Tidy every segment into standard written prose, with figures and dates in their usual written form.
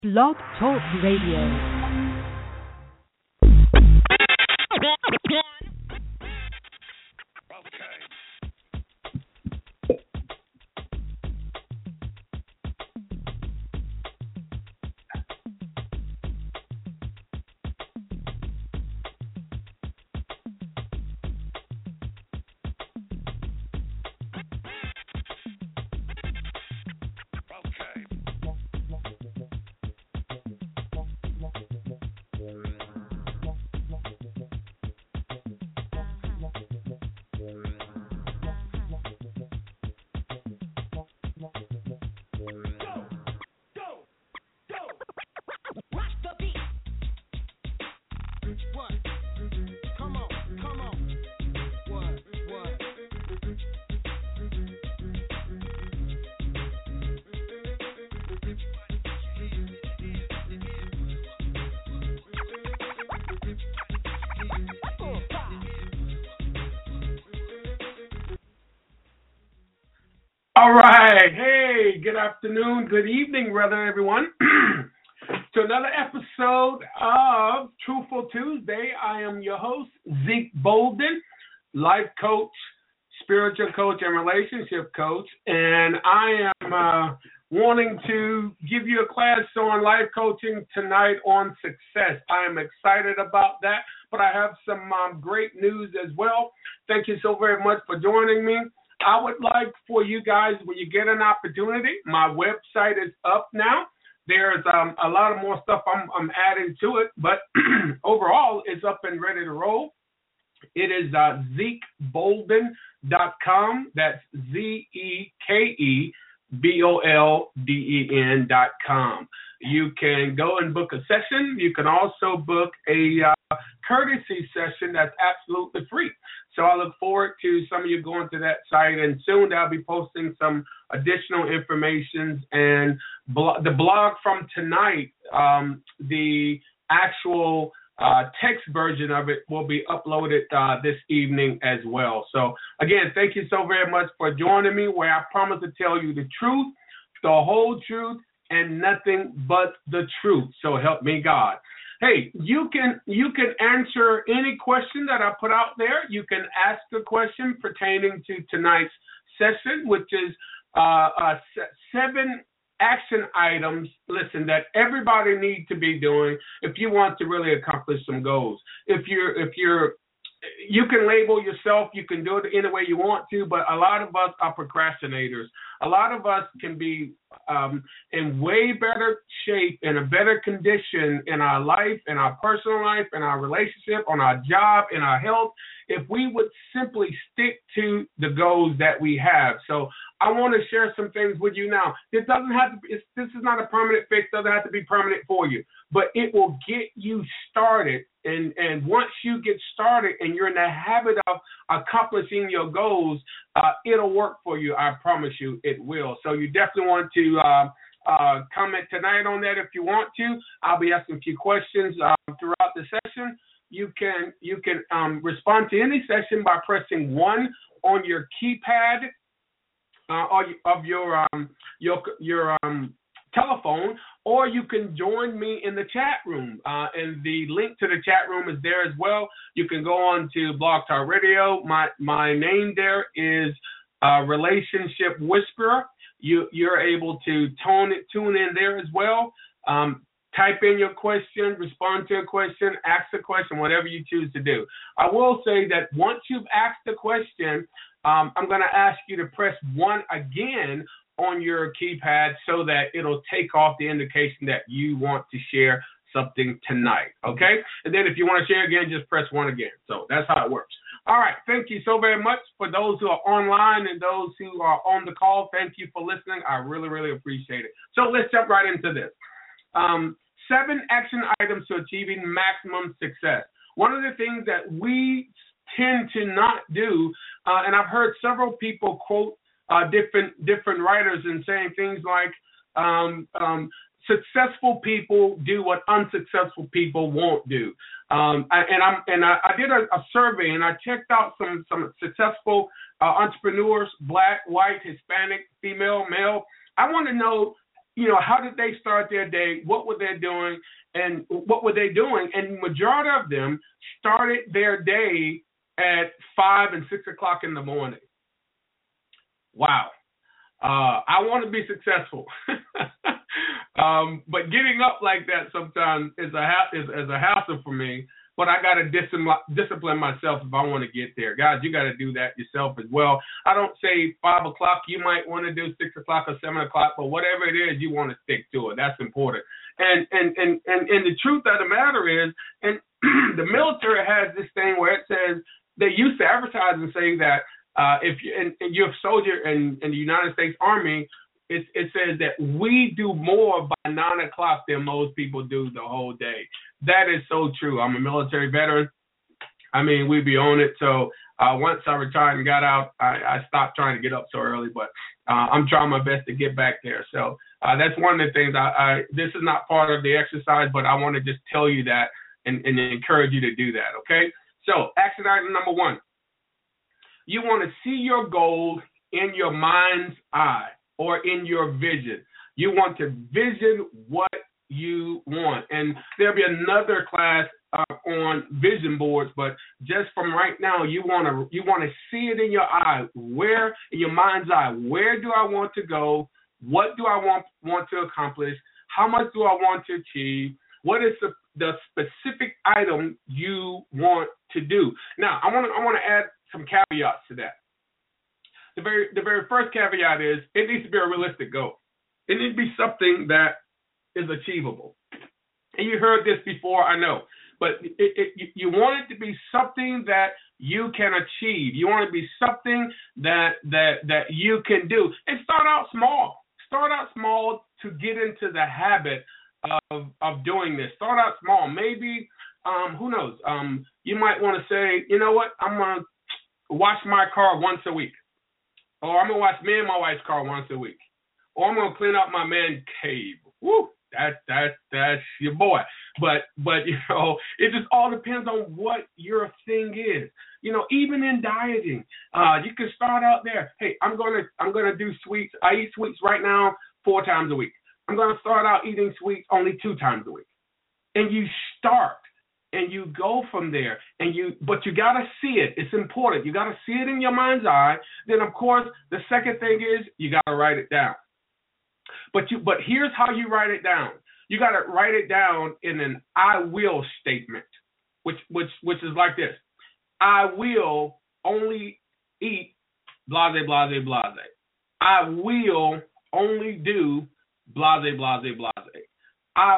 Blog Talk Radio. All right. Hey, good afternoon, good evening, rather, everyone, to another episode of Truthful Tuesday. I am your host, Zeke Bolden, life coach, spiritual coach, and relationship coach, and I am wanting to give you a class on life coaching tonight on success. I am excited about that, but I have some great news as well. Thank you so very much for joining me. I would like for you guys, when you get an opportunity, my website is up now. There's a lot of more stuff I'm adding to it, but overall, it's up and ready to roll. It is ZekeBolden.com. That's ZekeBolden.com. You can go and book a session. You can also book a courtesy session that's absolutely free. So I look forward to some of you going to that site, and soon I'll be posting some additional information and the blog from tonight. The actual text version of it will be uploaded this evening as well. So again, thank you so very much for joining me, where I promise to tell you the truth, the whole truth, and nothing but the truth. So help me God. Hey, you can answer any question that I put out there. You can ask a question pertaining to tonight's session, which is 7 action items, listen, that everybody needs to be doing if you want to really accomplish some goals. You can label yourself, you can do it any way you want to, but a lot of us are procrastinators. A lot of us can be in way better shape, in a better condition in our life, in our personal life, in our relationship, on our job, in our health, if we would simply stick to the goals that we have. So I want to share some things with you now. This doesn't have to be, this is not a permanent fix, doesn't have to be permanent for you, but it will get you started. And once you get started and you're in the habit of accomplishing your goals, it'll work for you. I promise you it will. So you definitely want to comment tonight on that if you want to. I'll be asking a few questions throughout the session. You can respond to any session by pressing 1 on your keypad of your telephone, or you can join me in the chat room. And the link to the chat room is there as well. You can go on to Blog Talk Radio. My name there is Relationship Whisperer. You're able to tune in there as well. Type in your question, respond to a question, ask a question, whatever you choose to do. I will say that once you've asked the question, I'm going to ask you to press 1 again on your keypad so that it'll take off the indication that you want to share something tonight, okay? And then if you want to share again, just press 1 again. So that's how it works. All right, thank you so very much for those who are online and those who are on the call. Thank you for listening. I really, really appreciate it. So let's jump right into this. 7 action items to achieving maximum success. One of the things that we tend to not do, and I've heard several people quote different writers and saying things like successful people do what unsuccessful people won't do. I did a survey, and I checked out some successful entrepreneurs, black, white, Hispanic, female, male. I want to know, how did they start their day? What were they doing? And what were they doing? And majority of them started their day at 5 and 6 o'clock in the morning. Wow. I want to be successful. But getting up like that sometimes is a hassle for me. But I got to discipline myself if I want to get there. Guys, you got to do that yourself as well. I don't say 5 o'clock. You might want to do 6 o'clock or 7 o'clock, but whatever it is, you want to stick to it. That's important. And the truth of the matter is, and the military has this thing where it says, they used to advertise and say that if you're a soldier in the United States Army, it says that we do more by 9 o'clock than most people do the whole day. That is so true. I'm a military veteran. I mean, we be on it. So once I retired and got out, I stopped trying to get up so early. But I'm trying my best to get back there. So that's one of the things. This is not part of the exercise, but I want to just tell you that and encourage you to do that, okay? So action item number 1. You want to see your goal in your mind's eye or in your vision. You want to vision what you want. And there'll be another class on vision boards, but just from right now, you want to see it in your eye, where in your mind's eye, where do I want to go? What do I want to accomplish? How much do I want to achieve? What is the specific item you want to do? Now, I want to add some caveats to that. The very first caveat is it needs to be a realistic goal. It needs to be something that is achievable. And you heard this before, I know, but you want it to be something that you can achieve. You want it to be something that you can do. And start out small. Start out small to get into the habit of doing this. Start out small. Maybe, who knows? You might want to say, you know what? I'm going to wash my car once a week. Or I'm going to wash me and my wife's car once a week. Or I'm going to clean up my man's cave. Woo! That's your boy. But it just all depends on what your thing is. Even in dieting, you can start out there. Hey, I'm gonna do sweets. I eat sweets right now 4 times a week. I'm gonna start out eating sweets only 2 times a week. And you start and you go from there. But you gotta see it. It's important. You gotta see it in your mind's eye. Then of course the second thing is you gotta write it down. But here's how you write it down. You got to write it down in an I will statement, which is like this. I will only eat blase, blase, blase. I will only do blase, blase, blase. I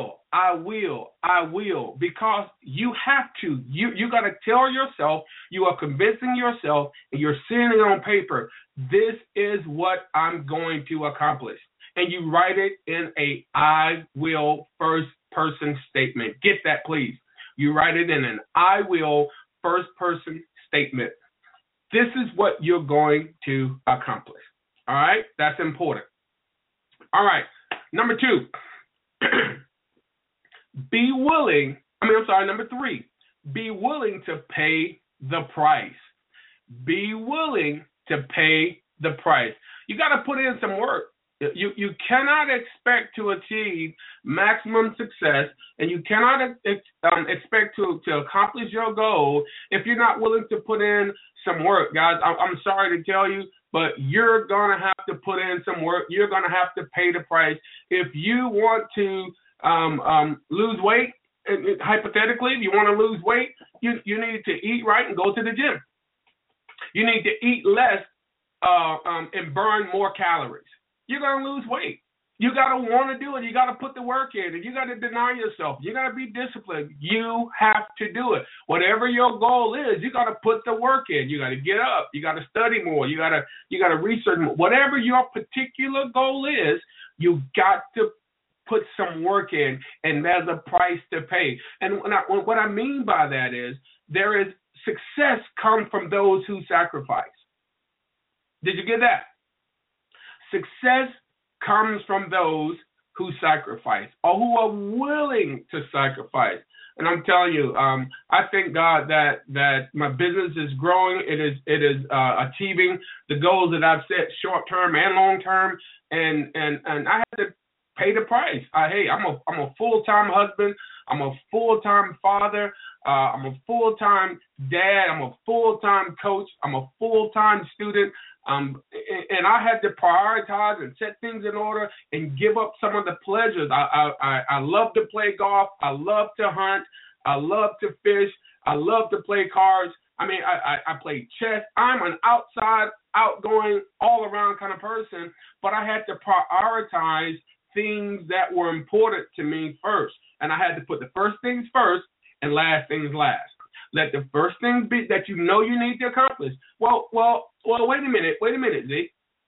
will, because you have to. You got to tell yourself, you are convincing yourself, and you're seeing it on paper, this is what I'm going to accomplish. And you write it in a I will first person statement. Get that, please. You write it in an I will first person statement. This is what you're going to accomplish. All right? That's important. All right. Number 2. Number 3. Be willing to pay the price. Be willing to pay the price. You got to put in some work. You cannot expect to achieve maximum success, and you cannot expect to accomplish your goal if you're not willing to put in some work, guys. I'm sorry to tell you, but you're going to have to put in some work. You're going to have to pay the price. If you want to lose weight, hypothetically, if you want to lose weight, you need to eat right and go to the gym. You need to eat less and burn more calories. You're going to lose weight. You got to want to do it. You got to put the work in, and you got to deny yourself. You got to be disciplined. You have to do it. Whatever your goal is, you got to put the work in. You got to get up. You got to study more. You got to research more. Whatever your particular goal is, you got to put some work in, and there's a price to pay. And what I mean by that is there is success comes from those who sacrifice. Did you get that? Success comes from those who sacrifice or who are willing to sacrifice. And I'm telling you, I thank God that my business is growing. It is achieving the goals that I've set, short term and long term. And I had to pay the price. Hey, I'm a full-time husband. I'm a full-time father. I'm a full-time dad. I'm a full-time coach. I'm a full-time student. And I had to prioritize and set things in order and give up some of the pleasures. I love to play golf. I love to hunt. I love to fish. I love to play cards. I mean, I play chess. I'm an outside, outgoing, all-around kind of person, but I had to prioritize things that were important to me first. And I had to put the first things first and last things last. Let the first things be that you know you need to accomplish. Well, wait a minute, Zeke.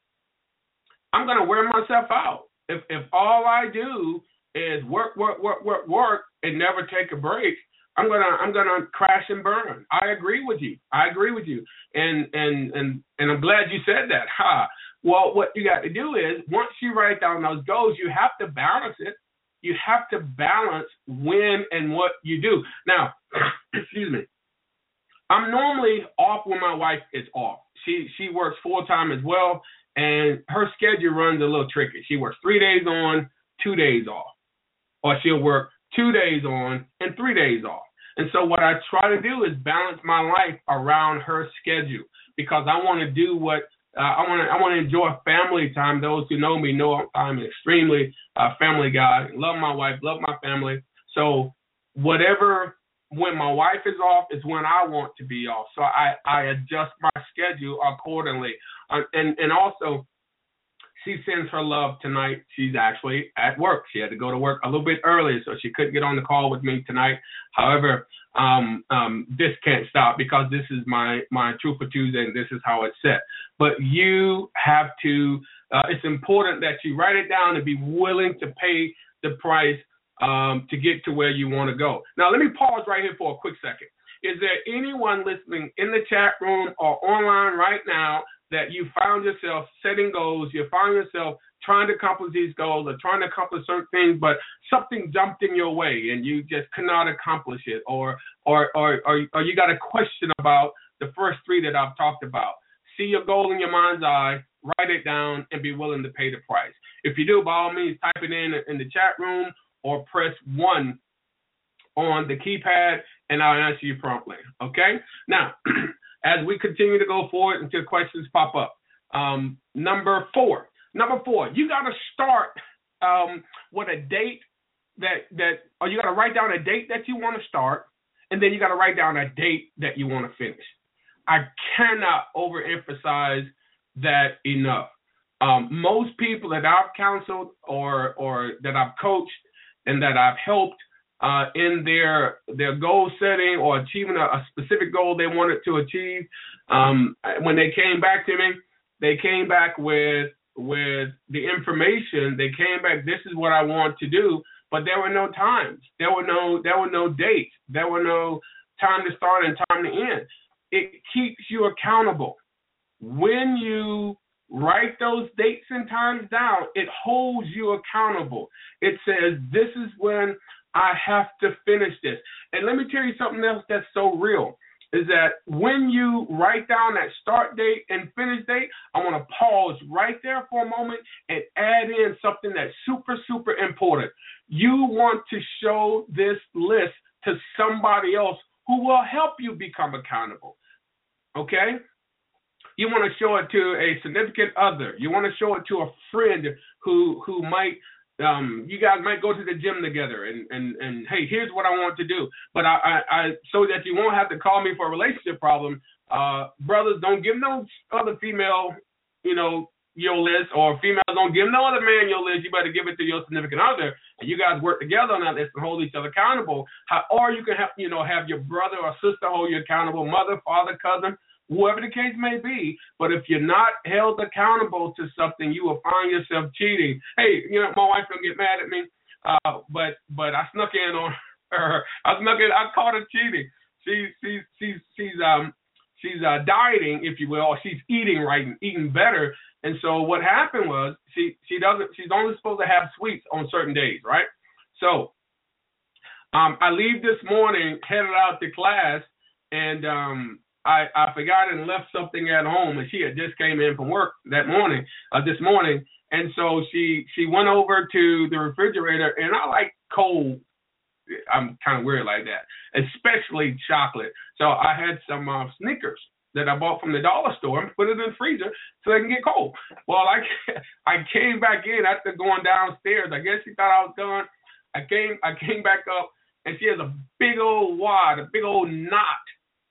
I'm going to wear myself out. If all I do is work, and never take a break, I'm gonna crash and burn. I agree with you. And I'm glad you said that. Well, what you got to do is once you write down those goals, you have to balance it. You have to balance when and what you do. Now, excuse me. I'm normally off when my wife is off. She works full time as well, and her schedule runs a little tricky. She works 3 days on, 2 days off, or she'll work 2 days on and 3 days off. And so what I try to do is balance my life around her schedule because I want to do what I want to enjoy family time. Those who know me know I'm an extremely family guy. Love my wife, love my family. So when my wife is off is when I want to be off. So I adjust my schedule accordingly. And also, she sends her love tonight. She's actually at work. She had to go to work a little bit early, so she couldn't get on the call with me tonight. However, this can't stop because this is my Truth for Tuesday, and this is how it's set. But you have to, it's important that you write it down and be willing to pay the price to get to where you want to go. Now, let me pause right here for a quick second. Is there anyone listening in the chat room or online right now that you found yourself setting goals, you found yourself trying to accomplish these goals or trying to accomplish certain things, but something jumped in your way and you just could not accomplish it, or you got a question about the first three that I've talked about? See your goal in your mind's eye, write it down, and be willing to pay the price. If you do, by all means, type it in the chat room or press 1 on the keypad, and I'll answer you promptly, okay? Now, as we continue to go forward until questions pop up. Number four, you got to start with a date or you got to write down a date that you want to start, and then you got to write down a date that you want to finish. I cannot overemphasize that enough. Most people that I've counseled or that I've coached and that I've helped in their goal setting or achieving a specific goal they wanted to achieve, when they came back to me, they came back with the information. They came back, this is what I want to do, but there were no times. There were no dates. There were no time to start and time to end. It keeps you accountable. When you write those dates and times down, it holds you accountable. It says, this is when I have to finish this. And let me tell you something else that's so real, is that when you write down that start date and finish date, I want to pause right there for a moment and add in something that's super, super important. You want to show this list to somebody else who will help you become accountable, okay? You want to show it to a significant other. You want to show it to a friend who might, you guys might go to the gym together and hey, here's what I want to do. But I so that you won't have to call me for a relationship problem, brothers, don't give no other female, your list, or females don't give no other man your list. You better give it to your significant other, and you guys work together on that list and hold each other accountable. Or you can have your brother or sister hold you accountable, mother, father, cousin, whoever the case may be. But if you're not held accountable to something, you will find yourself cheating. Hey, my wife don't get mad at me, but I snuck in on her. I caught her cheating. She's dieting, if you will, or she's eating right and eating better. And so what happened was she's only supposed to have sweets on certain days, right? So I leave this morning, headed out to class, and I forgot and left something at home, and she had just came in from work this morning, and so she went over to the refrigerator, and I like cold. I'm kind of weird like that, especially chocolate. So I had some Snickers that I bought from the dollar store and put it in the freezer so they can get cold. Well, I came back in after going downstairs. I guess she thought I was done. I came back up, and she has a big old wad, a big old knot,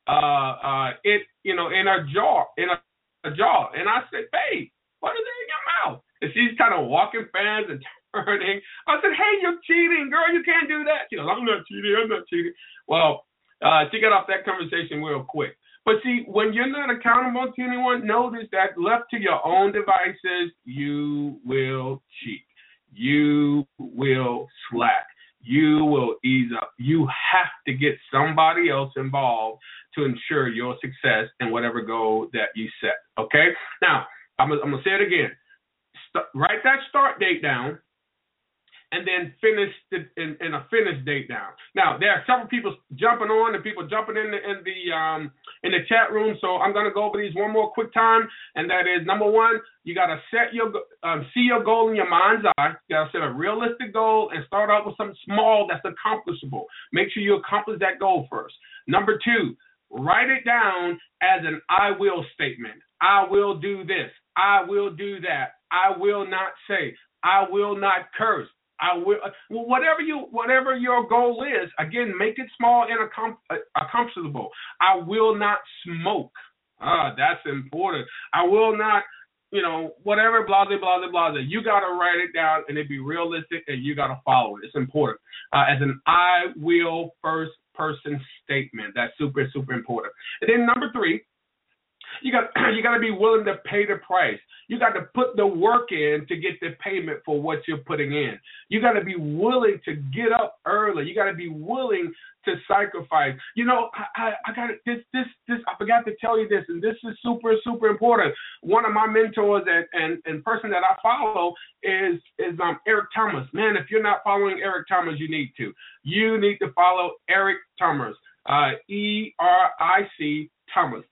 in a jar, and I said, "Babe, what is it in your mouth?" And she's kind of walking fast and turning. I said, "Hey, you're cheating, girl. You can't do that." She goes, I'm not cheating. Well, she got off that conversation real quick. But see, when you're not accountable to anyone, notice that left to your own devices, you will cheat. You will slack. You will ease up. You have to get somebody else involved to ensure your success in whatever goal that you set. Okay? Now, I'm going to say it again. Write that start date down, and then finish in a finish date down. Now, there are several people jumping on and people jumping in the chat room, so I'm going to go over these one more quick time, and that is, number one, you got to see your goal in your mind's eye. You got to set a realistic goal and start out with something small that's accomplishable. Make sure you accomplish that goal first. Number two, write it down as an I will statement. I will do this. I will do that. I will not say. I will not curse. I will, whatever your goal is, again, make it small and accomplishable. I will not smoke. That's important. I will not, whatever, blah, blah, blah, blah, blah. You got to write it down and it be realistic and you got to follow it. It's important. As an I will first person statement. That's super, super important. And then number three, you got to be willing to pay the price. You got to put the work in to get the payment for what you're putting in. You got to be willing to get up early. You got to be willing to sacrifice. I got this. I forgot to tell you this, and this is super, super important. One of my mentors and person that I follow is Eric Thomas. Man, if you're not following Eric Thomas, you need to. You need to follow Eric Thomas. ERIC Thomas,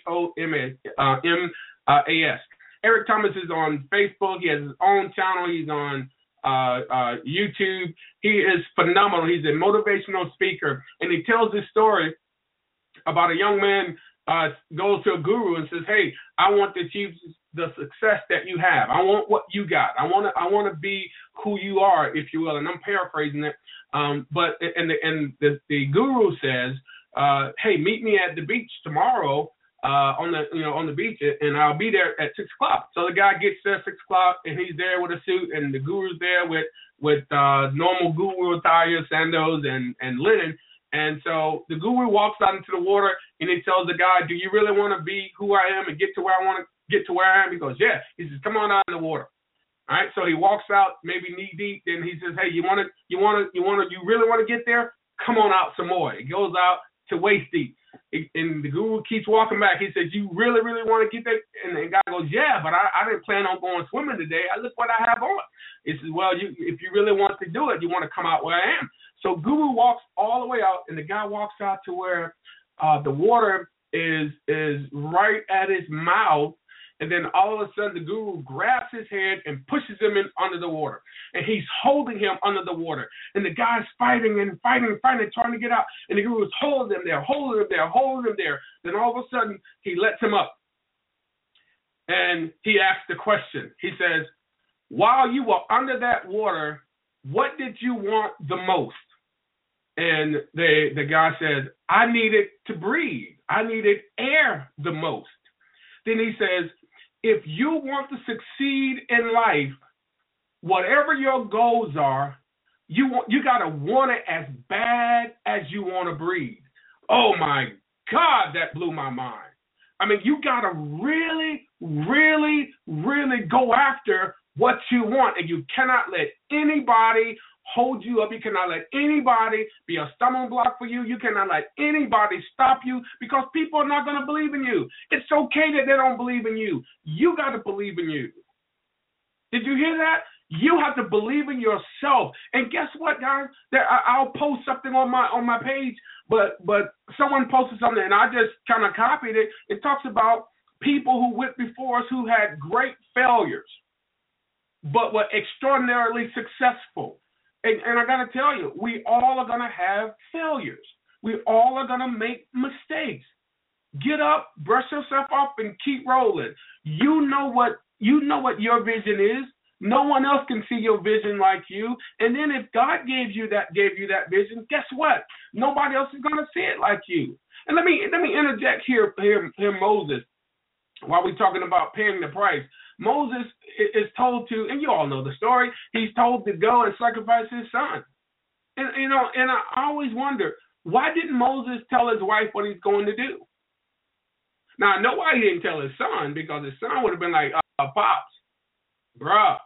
THOMAS. Eric Thomas is on Facebook. He has his own channel. He's on YouTube. He is phenomenal. He's a motivational speaker, and he tells this story about a young man goes to a guru and says, "Hey, I want to achieve the success that you have. I want what you got. I want to be who you are, if you will." And I'm paraphrasing it, but the guru says, "Hey, meet me at the beach tomorrow on the beach, and I'll be there at 6 o'clock." So the guy gets there at 6 o'clock, and he's there with a suit, and the guru's there with normal guru attire, sandals, and linen. And so the guru walks out into the water, and he tells the guy, "Do you really want to be who I am and get to where I want to get to where I am?" He goes, "Yeah." He says, "Come on out in the water." All right. So he walks out, maybe knee deep, and he says, "Hey, you really want to get there? Come on out some more." He goes out to waist deep. And the guru keeps walking back. He says, "You really, really want to get there?" And the guy goes, "Yeah, but I didn't plan on going swimming today. Look what I have on." He says, "Well, if you really want to do it, you want to come out where I am." So guru walks all the way out, and the guy walks out to where the water is right at his mouth. And then all of a sudden, the guru grabs his head and pushes him in under the water. And he's holding him under the water. And the guy's fighting, trying to get out. And the guru's holding him there. Then all of a sudden, he lets him up. And he asks the question. He says, "While you were under that water, what did you want the most?" And the guy says, "I needed to breathe. I needed air the most." Then he says, "If you want to succeed in life, whatever your goals are, you got to want it as bad as you want to breathe." Oh my God, that blew my mind. I mean, you got to really, really, really go after what you want, and you cannot let anybody hold you up. You cannot let anybody be a stumbling block for you. You cannot let anybody stop you, because people are not going to believe in you. It's okay that they don't believe in you. You got to believe in you. Did you hear that? You have to believe in yourself. And guess what, guys? I'll post something on my page But someone posted something, and I just kind of copied it. It talks about people who went before us who had great failures, but were extraordinarily successful. And I got to tell you, we all are going to have failures. We all are going to make mistakes. Get up, brush yourself off, and keep rolling. You know what your vision is. No one else can see your vision like you. And then if God gave you that vision, guess what? Nobody else is going to see it like you. And let me interject here, Moses, while we're talking about paying the price. Moses is told to, and you all know the story, he's told to go and sacrifice his son. And I always wonder, why didn't Moses tell his wife what he's going to do? Now, I know why he didn't tell his son, because his son would have been like, Pops, bruh.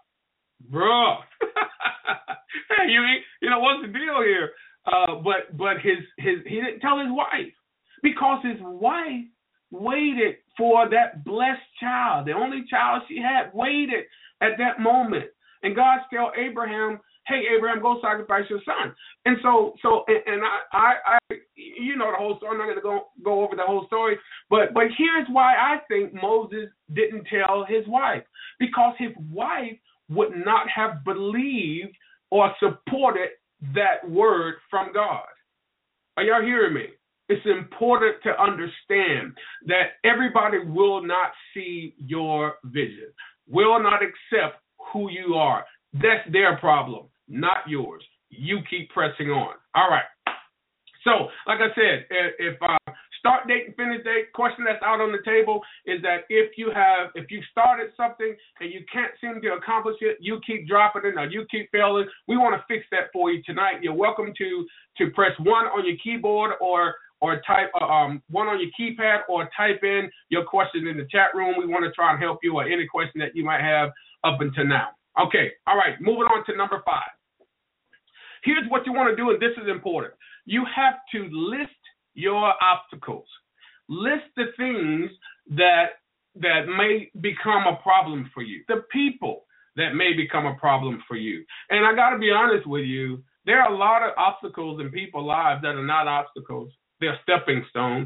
Hey, you know, what's the deal here? But he didn't tell his wife, because his wife waited for that blessed child, the only child she had, waited at that moment. And God tell Abraham, hey, Abraham, go sacrifice your son. And so I you know the whole story. I'm not going to go over the whole story, but here's why I think Moses didn't tell his wife, because his wife would not have believed or supported that word from God. Are y'all hearing me? It's important to understand that everybody will not see your vision, will not accept who you are. That's their problem, not yours. You keep pressing on. All right. So, like I said, if start date and finish date, question that's out on the table is that if you started something and you can't seem to accomplish it, you keep dropping it or you keep failing, we want to fix that for you tonight. You're welcome to press 1 on your keyboard or type 1 on your keypad, or type in your question in the chat room. We want to try and help you, or any question that you might have up until now. Okay, all right, moving on to number 5. Here's what you want to do, and this is important. You have to list your obstacles. List the things that may become a problem for you, the people that may become a problem for you. And I got to be honest with you, there are a lot of obstacles in people's lives that are not obstacles. They're stepping stones.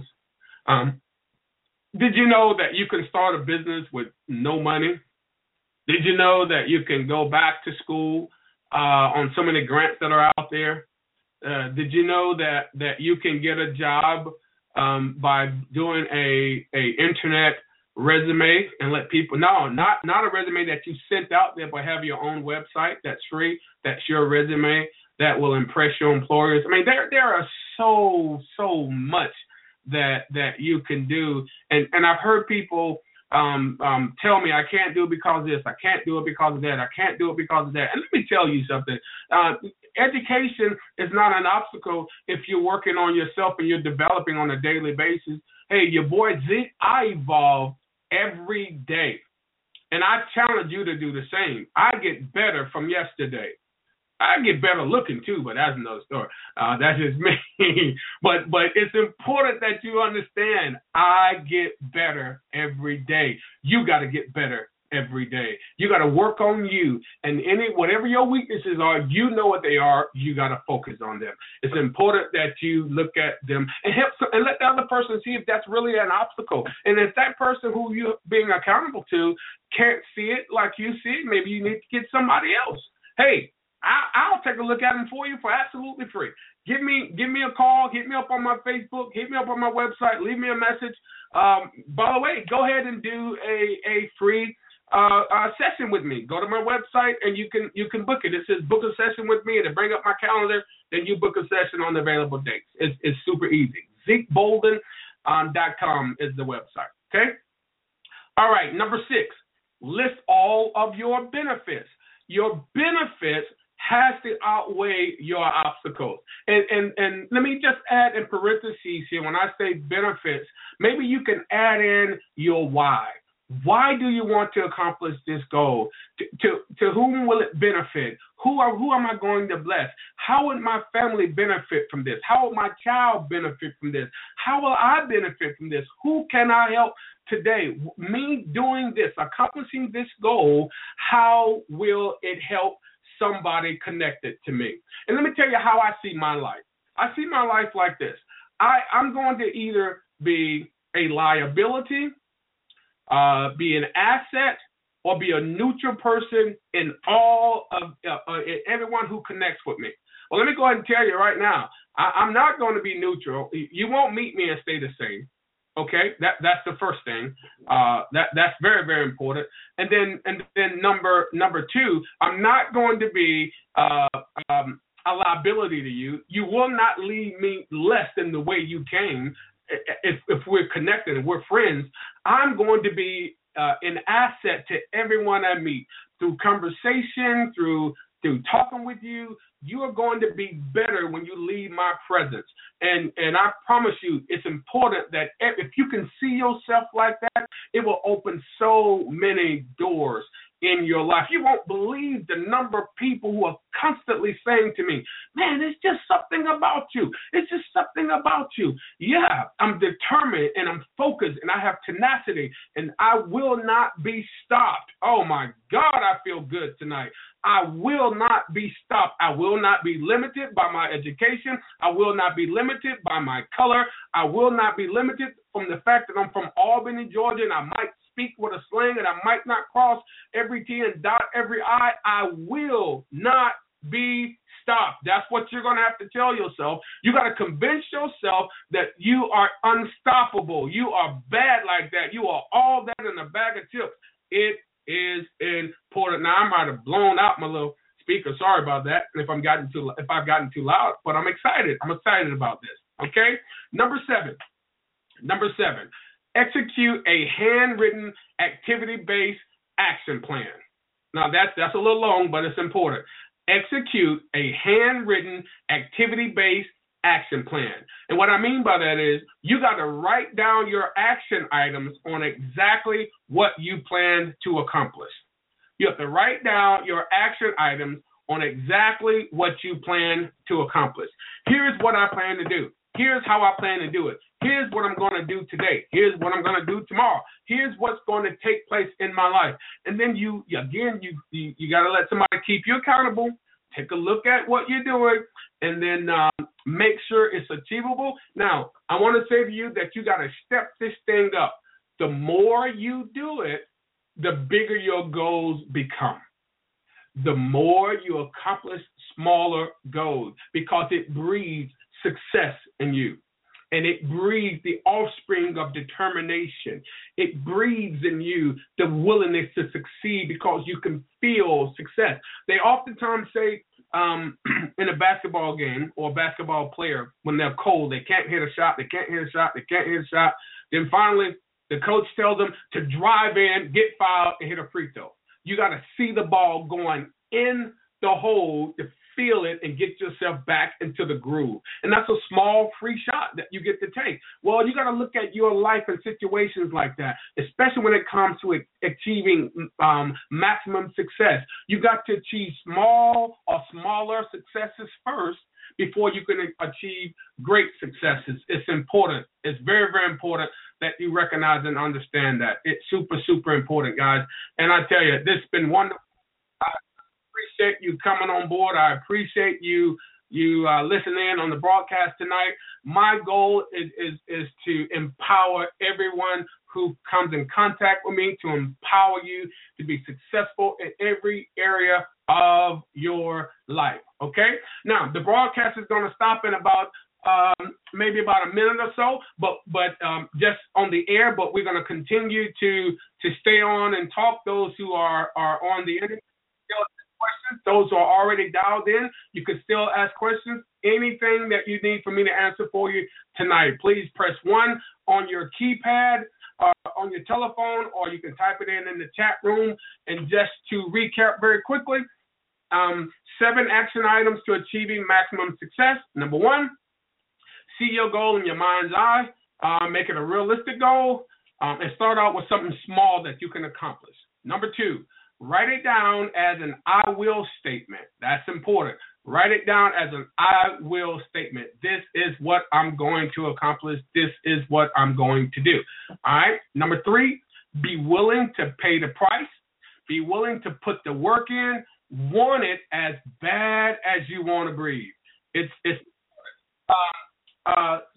Did you know that you can start a business with no money? Did you know that you can go back to school on so many grants that are out there? Did you know that you can get a job by doing a internet resume and let people know? Not a resume that you sent out there, but have your own website that's free. That's your resume that will impress your employers. I mean, there are so much that you can do, and I've heard people tell me, I can't do it because of this, I can't do it because of that, I can't do it because of that. And let me tell you something. Education is not an obstacle if you're working on yourself and you're developing on a daily basis. Hey, your boy Zeke, I evolve every day. And I challenge you to do the same. I get better from yesterday. I get better looking too, but that's another story. That's just me. But it's important that you understand I get better every day. You got to get better every day. You got to work on you, and whatever your weaknesses are, you know what they are. You got to focus on them. It's important that you look at them and let the other person see if that's really an obstacle. And if that person who you're being accountable to can't see it like you see it, maybe you need to get somebody else. Hey, I'll take a look at them for you for absolutely free. Give me a call. Hit me up on my Facebook. Hit me up on my website. Leave me a message. By the way, go ahead and do a free session with me. Go to my website and you can book it. It says book a session with me, and to bring up my calendar, then you book a session on the available dates. It's super easy. ZekeBolden.com is the website. Okay. All right. Number 6, list all of your benefits. Your benefits has to outweigh your obstacles. And let me just add in parentheses here, when I say benefits, maybe you can add in your why. Why do you want to accomplish this goal? To whom will it benefit? Who am I going to bless? How would my family benefit from this? How will my child benefit from this? How will I benefit from this? Who can I help today? Me doing this, accomplishing this goal, how will it help somebody connected to me? And let me tell you how I see my life. I see my life like this. I'm going to either be a liability, be an asset, or be a neutral person in all of everyone who connects with me. Well, let me go ahead and tell you right now, I'm not going to be neutral. You won't meet me and stay the same. Okay, that's the first thing. That's very, very important. And then number two, I'm not going to be a liability to you. You will not leave me less than the way you came. If we're connected and we're friends, I'm going to be an asset to everyone I meet through conversation, through talking with you. You are going to be better when you leave my presence. And I promise you, it's important that if you can see yourself like that, it will open so many doors in your life. You won't believe the number of people who are constantly saying to me, man, it's just something about you. It's just something about you. Yeah, I'm determined and I'm focused and I have tenacity and I will not be stopped. Oh my God, I feel good tonight. I will not be stopped. I will not be limited by my education. I will not be limited by my color. I will not be limited from the fact that I'm from Albany, Georgia, and I might speak with a slang and I might not cross every T and dot every I. I will not be stopped. That's what you're going to have to tell yourself. You got to convince yourself that you are unstoppable. You are bad like that. You are all that in a bag of chips. It is important. Now I might have blown out my little speaker. Sorry about that. If I've gotten too loud, but I'm excited. I'm excited about this. Okay. Number seven. Execute a handwritten activity-based action plan. Now that's a little long, but it's important. Execute a handwritten activity-based action plan. And what I mean by that is you got to write down your action items on exactly what you plan to accomplish. You have to write down your action items on exactly what you plan to accomplish. Here's what I plan to do. Here's how I plan to do it. Here's what I'm going to do today. Here's what I'm going to do tomorrow. Here's what's going to take place in my life. And then you got to let somebody keep you accountable. Take a look at what you're doing, and then make sure it's achievable. Now, I want to say to you that you got to step this thing up. The more you do it, the bigger your goals become. The more you accomplish smaller goals, because it breeds success in you. And it breeds the offspring of determination. It breeds in you the willingness to succeed because you can feel success. They oftentimes say in a basketball game or a basketball player, when they're cold, they can't hit a shot, Then finally, the coach tells them to drive in, get fouled, and hit a free throw. You got to see the ball going in the hole to feel it and get yourself back into the groove. And that's a small free shot that you get to take. Well, you got to look at your life and situations like that, especially when it comes to achieving maximum success. You got to achieve small or smaller successes first before you can achieve great successes. It's important. It's very, very important that you recognize and understand that. It's super, super important, guys. And I tell you, this has been wonderful. Appreciate you coming on board. I appreciate you listening in on the broadcast tonight. My goal is to empower everyone who comes in contact with me, to empower you to be successful in every area of your life. Okay? Now, the broadcast is going to stop in about maybe about a minute or so, but just on the air. But we're going to continue to stay on and talk. Those who are on the internet, questions. Those who are already dialed in, you can still ask questions. Anything that you need for me to answer for you tonight, please press 1 on your keypad, on your telephone, or you can type it in the chat room. And just to recap very quickly, 7 action items to achieving maximum success. Number 1, see your goal in your mind's eye. Make it a realistic goal, and start out with something small that you can accomplish. Number 2, write it down as an I will statement. That's important. Write it down as an I will statement. This is what I'm going to accomplish. This is what I'm going to do. All right. Number 3, be willing to pay the price. Be willing to put the work in. Want it as bad as you want to breathe.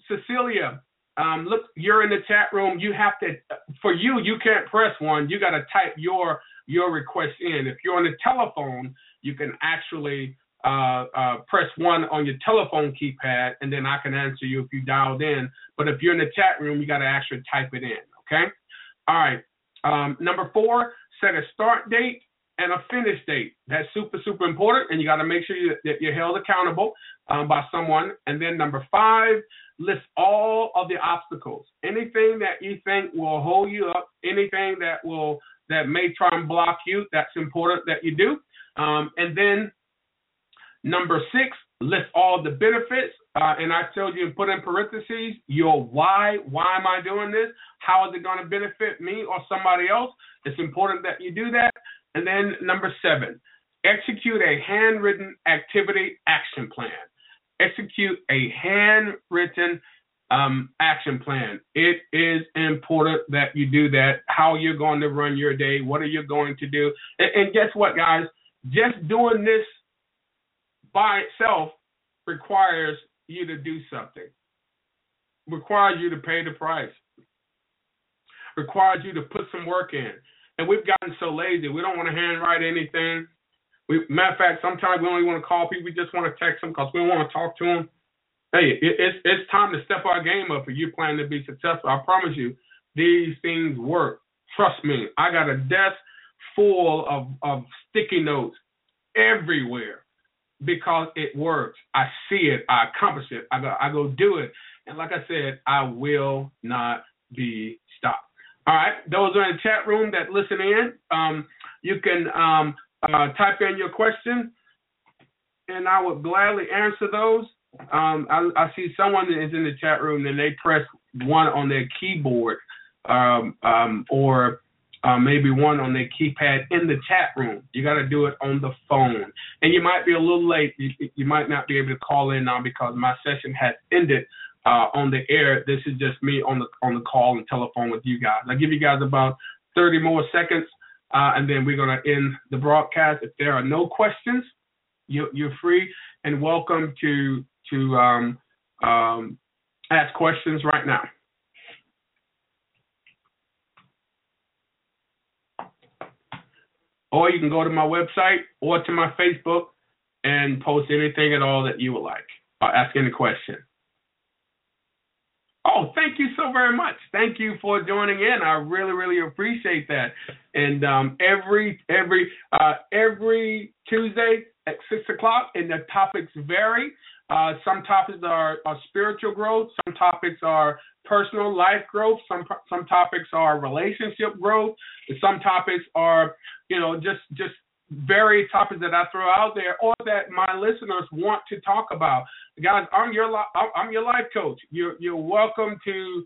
Cecilia, look, you're in the chat room. You have to, you can't press 1. You got to type your request in. If you're on the telephone, you can actually press 1 on your telephone keypad, and then I can answer you if you dialed in. But if you're in the chat room, you got to actually type it in, okay? All right. Number 4, set a start date and a finish date. That's super, super important, and you got to make sure that you're held accountable by someone. And then number 5, list all of the obstacles. Anything that you think will hold you up, anything that may try and block you, that's important that you do. And then number 6, list all the benefits. And I told you and put in parentheses your why. Why am I doing this? How is it going to benefit me or somebody else? It's important that you do that. And then number 7, execute a handwritten activity action plan. Execute a handwritten action plan. It is important that you do that. How you're going to run your day. What are you going to do? And guess what, guys? Just doing this by itself requires you to do something. Requires you to pay the price. Requires you to put some work in. And we've gotten so lazy. We don't want to handwrite anything. Matter of fact, sometimes we don't even want to call people. We just want to text them because we don't want to talk to them. Hey, it's time to step our game up if you plan to be successful. I promise you, these things work. Trust me. I got a desk full of sticky notes everywhere because it works. I see it. I accomplish it. I go do it. And like I said, I will not be stopped. All right, those are in the chat room that listen in. You can type in your question, and I would gladly answer those. I see someone is in the chat room, and they press 1 on their keyboard or maybe 1 on their keypad in the chat room. You got to do it on the phone. And you might be a little late. You might not be able to call in now because my session has ended. On the air, this is just me on the call and telephone with you guys. I'll give you guys about 30 more seconds, and then we're going to end the broadcast. If there are no questions, you're free and welcome to ask questions right now. Or you can go to my website or to my Facebook and post anything at all that you would like. Or ask any question. Oh, thank you so very much. Thank you for joining in. I really, really appreciate that. And every Tuesday at 6 o'clock, and the topics vary. Some topics are spiritual growth. Some topics are personal life growth. Some topics are relationship growth. And some topics are, just various topics that I throw out there or that my listeners want to talk about. Guys, I'm your life coach. You're welcome to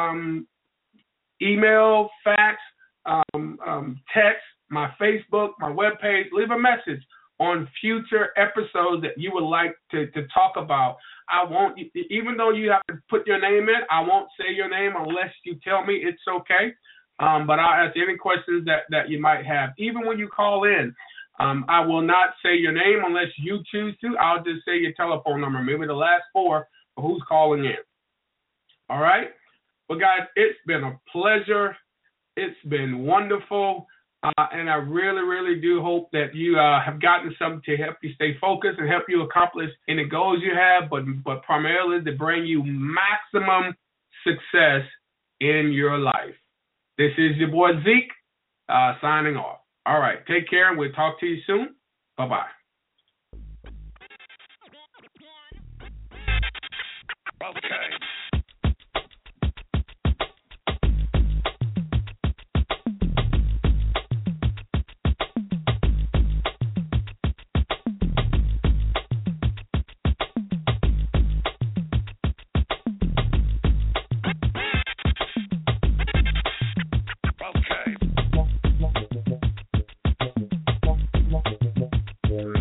email, fax, text, my Facebook, my webpage. Leave a message on future episodes that you would like to talk about. I won't, even though you have to put your name in, I won't say your name unless you tell me it's okay. But I'll ask any questions that you might have. Even when you call in, I will not say your name unless you choose to. I'll just say your telephone number, maybe the last 4 of who's calling in. All right? Well, guys, it's been a pleasure. It's been wonderful. And I really, really do hope that you have gotten something to help you stay focused and help you accomplish any goals you have, but primarily to bring you maximum success in your life. This is your boy Zeke signing off. All right. Take care, and we'll talk to you soon. Bye-bye. Okay. Okay.